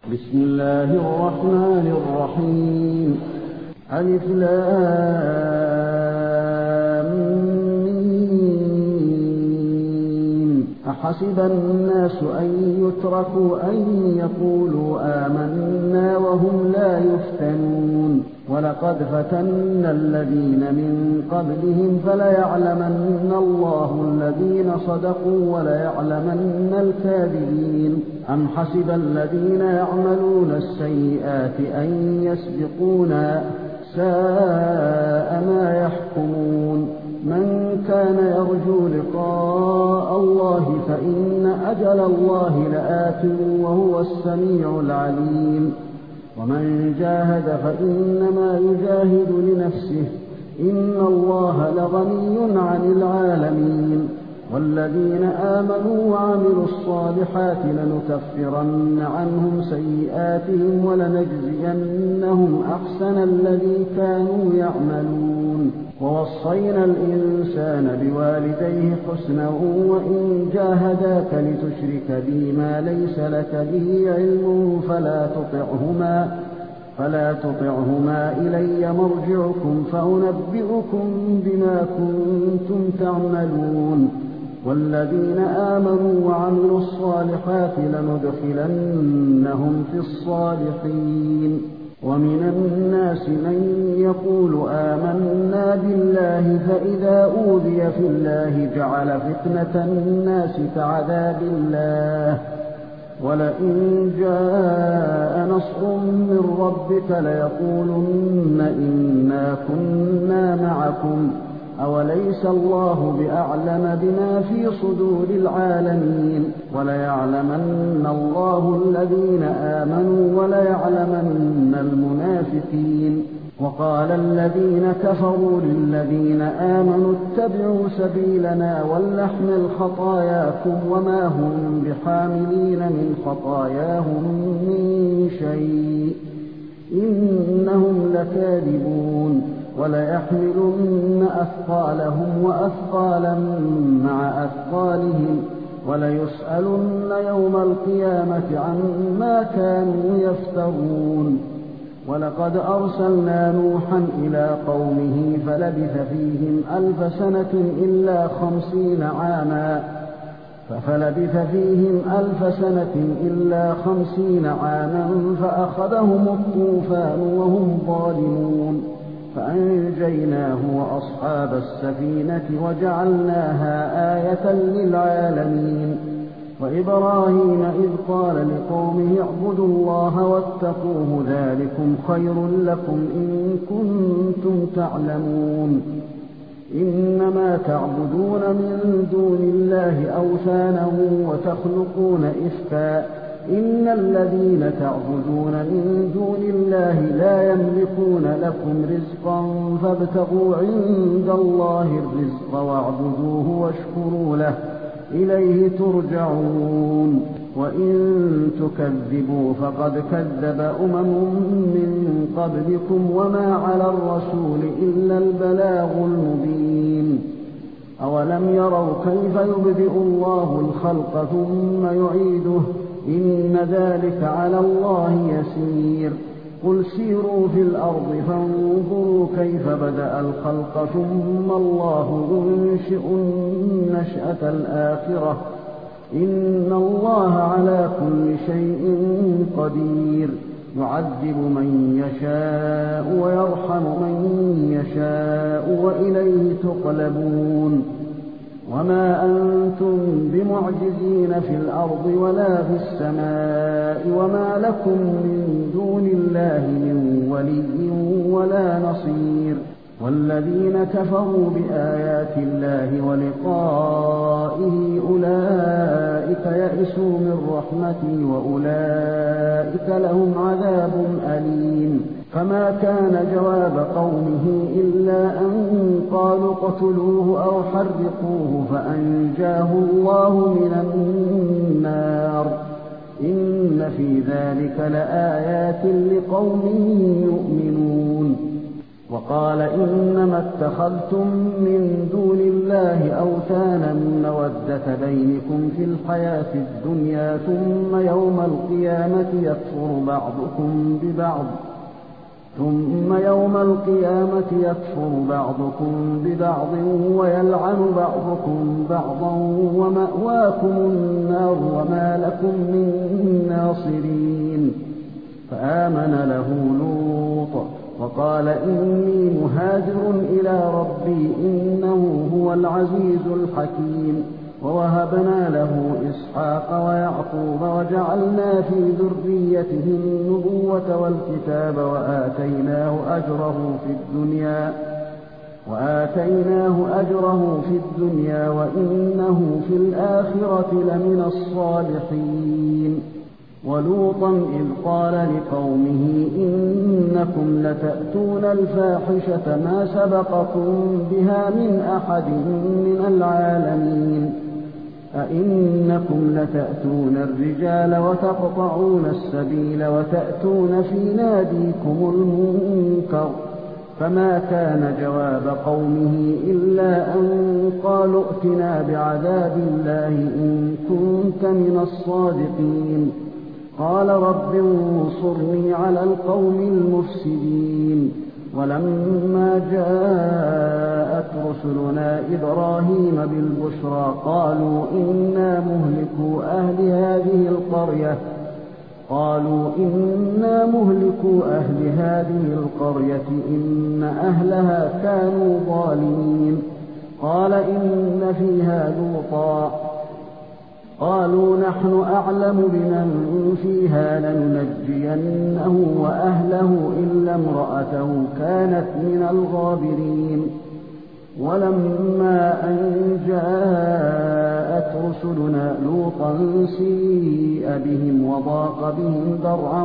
بسم الله الرحمن الرحيم. ألف لام ميم. أحسب الناس أن يتركوا أن يقولوا آمنا وهم لا يفتنون ولقد فتنا الذين من قبلهم فليعلمن الله الذين صدقوا وليعلمن الكاذبين. أم حسب الذين يعملون السيئات أن يسبقونا ساء ما يحكمون. من كان يرجو لقاء الله فإن أجل الله لآت وهو السميع العليم. ومن جاهد فإنما يجاهد لنفسه إن الله لغني عن العالمين. والذين آمنوا وعملوا الصالحات لنكفرن عنهم سيئاتهم ولنجزينهم أحسن الذي كانوا يعملون. ووصينا الإنسان بوالديه حسنا وإن جاهداك لتشرك بي ما ليس لك به علم فلا تطعهما إلي مرجعكم فأنبئكم بما كنتم تعملون. والذين آمنوا وعملوا الصالحات لندخلنهم في الصالحين. ومن الناس من يقول آمنا بالله فإذا أوذي في الله جعل فتنة الناس كعذاب الله ولئن جاء نصر من ربك ليقولن إنا كنا معكم أوليس الله بأعلم بما في صدور العالمين. وليعلمن الله الذين آمنوا وليعلمن المنافقين. وقال الذين كفروا للذين آمنوا اتبعوا سبيلنا ولنحمل خطاياكم وما هم بحاملين من خطاياهم من شيء إنهم لكاذبون. وليحملن أثقالهم وأثقالا مع أثقالهم وليسألن يوم القيامة عما كانوا يفترون. ولقد أرسلنا نوحا إلى قومه فلبث فيهم 1000 سنة إلا 50 عاما فأخذهم الطوفان وهم ظالمون فأنجيناه وأصحاب السفينة وجعلناها آية للعالمين. وإبراهيم إذ قال لقومه اعبدوا الله واتقوه ذلكم خير لكم إن كنتم تعلمون. إنما تعبدون من دون الله أوثانا وتخلقون إفكا إن الذين تعبدون من دون الله لا يملكون لكم رزقا فابتغوا عند الله الرزق واعبدوه واشكروا له إليه ترجعون. وإن تكذبوا فقد كذب من قبلكم وما على الرسول إلا البلاغ المبين. أولم يروا كيف يبدئ الله الخلق ثم يعيده إن ذلك على الله يسير. قل سيروا في الأرض فانظروا كيف بدأ الخلق ثم الله ينشئ النشأة الآخرة إن الله على كل شيء قدير. يعذب من يشاء ويرحم من يشاء وإليه تقلبون. وما أنتم بمعجزين في الأرض ولا في السماء وما لكم من دون الله من ولي ولا نصير. والذين كفروا بآيات الله ولقائه أولئك يئسوا من رحمتي وأولئك لهم عذاب أليم. فما كان جواب قومه إلا أن قالوا اقتلوه أو حرقوه فأنجاه الله من النار. إن في ذلك لآيات لقوم يؤمنون. وقال إنما اتخذتم من دون الله أوثانا مودة بينكم في الحياة الدنيا ثم يوم القيامة يكفر بعضكم ببعض ويلعن بعضكم بعضا ومأواكم النار وما لكم من ناصرين. فآمن له لوط وقال إني مهاجر إلى ربي إنه هو العزيز الحكيم. ووهبنا له إسحاق ويعقوب وجعلنا في ذريته النبوة والكتاب وآتيناه أجره في الدنيا وإنه في الآخرة لمن الصالحين. ولوطا إذ قال لقومه إنكم لتأتون الفاحشة ما سبقكم بها من أحد من العالمين. أئنكم لتأتون الرجال وتقطعون السبيل وتأتون في ناديكم المنكر. فما كان جواب قومه إلا أن قالوا ائتنا بعذاب الله إن كنت من الصادقين. قال رب انصرني على القوم المفسدين. ولما جاءت رسلنا إبراهيم بالبشرى قالوا إنا مهلكو أهل هذه القرية إن أهلها كانوا ظالمين. قال إن فيها لوطا قالوا نحن أعلم بمن فيها لننجينه وأهله إلا امرأته كانت من الغابرين. ولما أن جاءت رسلنا لوطا سيء بهم وضاق بهم ذرعا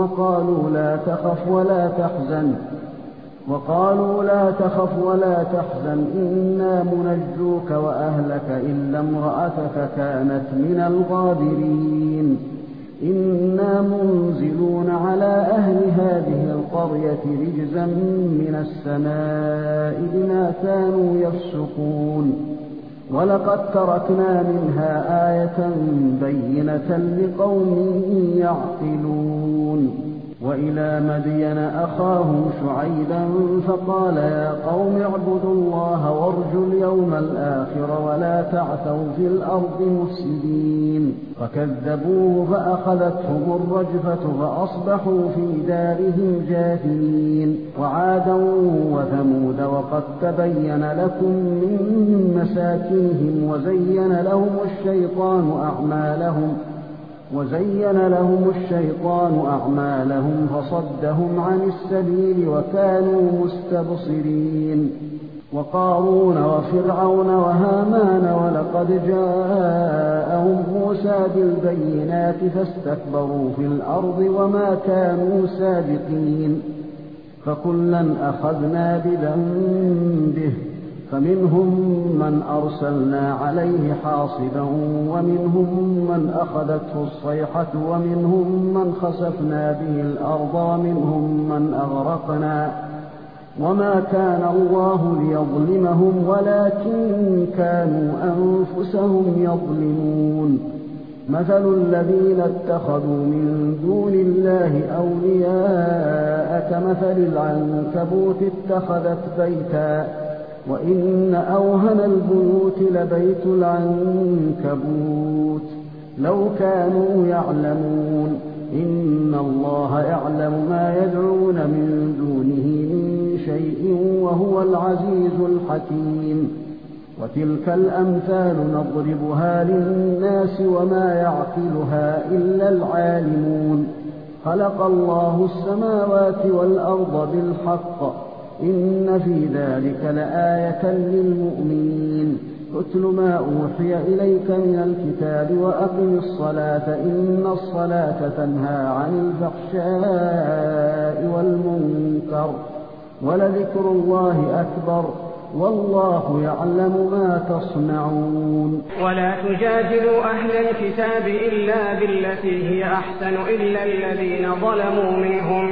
وقالوا لا تخف ولا تحزن إنا منجوك وأهلك إلا امرأتك كانت من الغابرين. إنا منزلون على أهل هذه القرية رجزا من السماء بما كانوا يفسقون. ولقد تركنا منها آية بينة لقوم يعقلون. وإلى مدين أخاهم شعيبا فقال يا قوم اعبدوا الله وارجوا اليوم الآخر ولا تعثوا في الأرض مفسدين. فكذبوه فأخذتهم الرجفة فأصبحوا في دارهم جاثمين. وعادا وثمود وقد تبين لكم من مساكنهم وزين لهم الشيطان أعمالهم فصدهم عن السبيل وكانوا مستبصرين. وقارون وفرعون وهامان ولقد جاءهم موسى بالبينات فاستكبروا في الأرض وما كانوا سابقين. فكلا أخذنا بذنبه فمنهم من أرسلنا عليه حاصبا ومنهم من أخذته الصيحة ومنهم من خسفنا به الأرض ومنهم من أغرقنا. وما كان الله ليظلمهم ولكن كانوا أنفسهم يظلمون. مثل الذين اتخذوا من دون الله أولياء كمثل العنكبوت اتخذت بيتا وإن أوهن البيوت لبيت العنكبوت لو كانوا يعلمون. إن الله يعلم ما يدعون من دونه من شيء وهو العزيز الحكيم. وتلك الأمثال نضربها للناس وما يعقلها إلا العالمون. خلق الله السماوات والأرض بالحق إن في ذلك لآية للمؤمنين. اتل ما أوحي إليك من الكتاب وأقم الصلاة إن الصلاة تنهى عن الفحشاء والمنكر ولذكر الله أكبر والله يعلم ما تصنعون. ولا تجادلوا أهل الكتاب إلا بالتي هي أحسن إلا الذين ظلموا منهم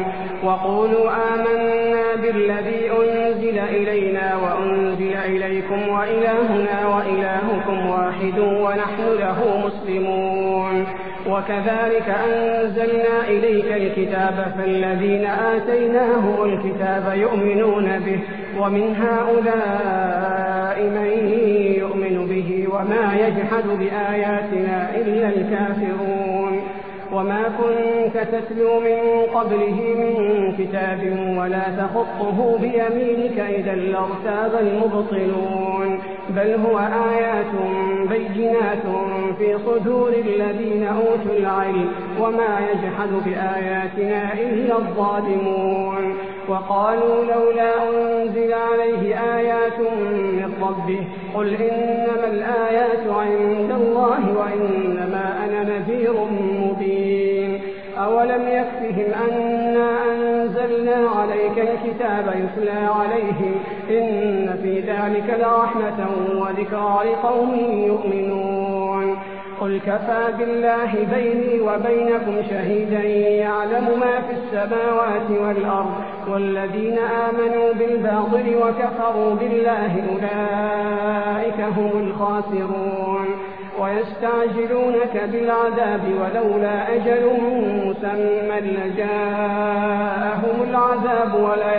وقولوا آمنا بالذي أنزل إلينا وأنزل إليكم وإلهنا وإلهكم واحد ونحن له مسلمون. وكذلك أنزلنا إليك الكتاب فالذين آتيناهم الكتاب يؤمنون به ومن هؤلاء من يؤمن به وما يجحد بآياتنا إلا الكافرون. وما كنت تتلو من قبله من كتاب ولا تخطه بيمينك إذا لارتاب المبطلون بل هو آيات بينات في صدور الذين أوتوا العلم وما يجحد بآياتنا إلا الظالمون. وقالوا لولا أنزل عليه آيات من ربه قل إنما الآيات عند الله وإنما أنا نذير مبين. أولم يكفهم أنا أنزلنا عليك الكتاب يتلى عليهم إن في ذلك لرحمة وذكرى لقوم يؤمنون. قل كفى بالله بيني وبينكم شهيدا يعلم ما في السماوات والأرض والذين آمنوا بالباطل وكفروا بالله أولئك هم الخاسرون. ويستعجلونك بالعذاب ولولا أجل مسمى لجاءهم العذاب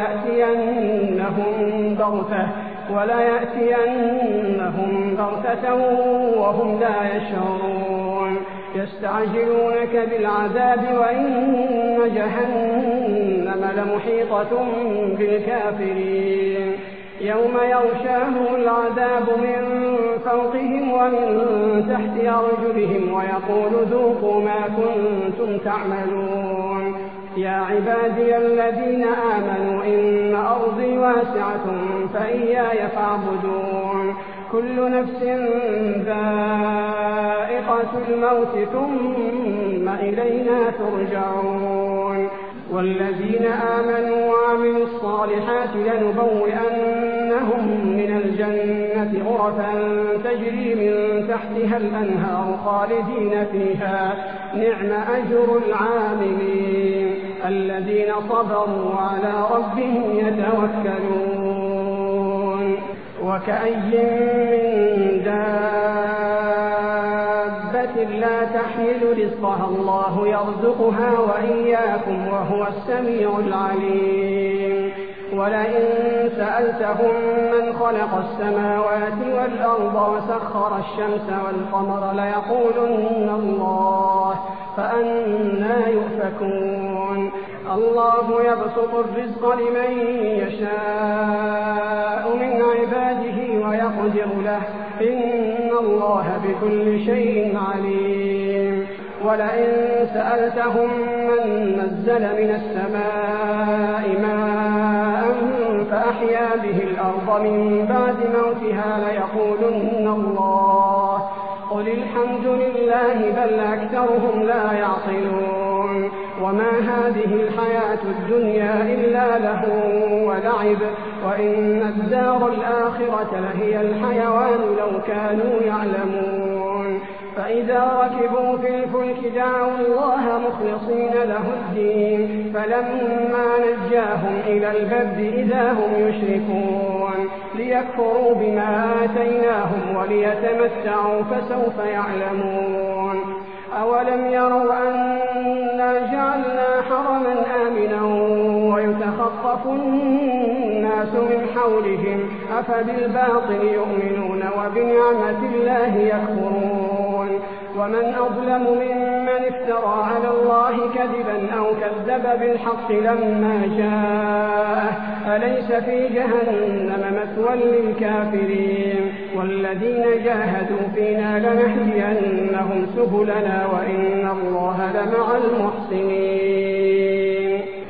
وليأتينهم بغتة وهم لا يشعرون. يستعجلونك بالعذاب وإن جهنم لمحيطة بالكافرين. يوم يغشاهم العذاب من فوقهم ومن تحت أرجلهم ويقول ذوقوا ما كنتم تعملون. يا عبادي الذين آمنوا إن أرضي واسعة فإياي فاعبدون. كل نفس ذائقة الموت ثم إلينا ترجعون. والذين آمنوا وعملوا الصالحات لنبوئنهم من الجنة غرفا تجري من تحتها الأنهار خالدين فيها نعم أجر العاملين الذين صبروا على ربهم يتوكلون. وكأي من دابة لا تحمل رزقها الله يرزقها وإياكم وهو السميع العليم. ولئن سألتهم من خلق السماوات والأرض وسخر الشمس والقمر ليقولن الله فأنى يؤفكون. الله يبسط الرزق لمن يشاء من عباده ويقدر له إن الله بكل شيء عليم. ولئن سألتهم من نزل من السماء ماء فأحيا به الأرض من بعد موتها ليقولن الله قل الحمد لله بل أكثرهم لا يعقلون. وما هذه الحياة الدنيا إلا لهو ولعب وإن الدار الآخرة لهي الحيوان لو كانوا يعلمون. فإذا ركبوا في الفلك دعوا الله مخلصين له الدين فلما نجاهم إلى البر إذا هم يشركون ليكفروا بما آتيناهم وليتمتعوا فسوف يعلمون. أولم يروا أنا جعلنا حرما آمنا ويتخطف الناس من حولهم أفبالباطل يؤمنون وبنعمة الله يكفرون. ومن أظلم ممن افترى على الله كذبا أو كذب بالحق لما جاءه أليس في جهنم مثوى للكافرين. والذين جاهدوا فينا لنهدينهم سبلنا وإن الله لمع المحسنين.